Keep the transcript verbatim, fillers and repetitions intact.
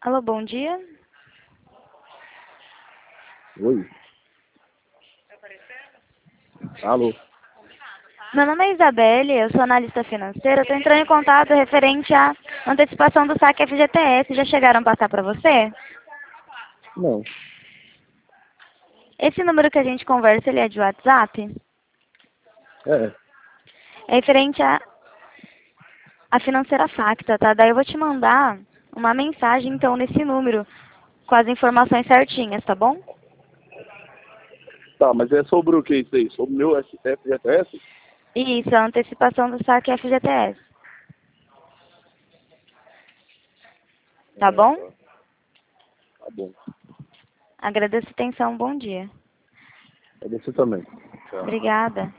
Alô, bom dia. Oi. Alô. Meu nome é Isabelle, eu sou analista financeira. Estou entrando em contato referente à antecipação do saque F G T S. Já chegaram a passar para você? Não. Esse número que a gente conversa, ele é de WhatsApp? É. É referente à a financeira Facta, tá? Daí eu vou te mandar uma mensagem, então, nesse número, com as informações certinhas, tá bom? Tá, mas é sobre o que isso aí? Sobre o meu F G T S? Isso, a antecipação do saque F G T S. Tá É, bom? tá. Tá bom. Agradeço a atenção, bom dia. É você também. Tchau. Obrigada.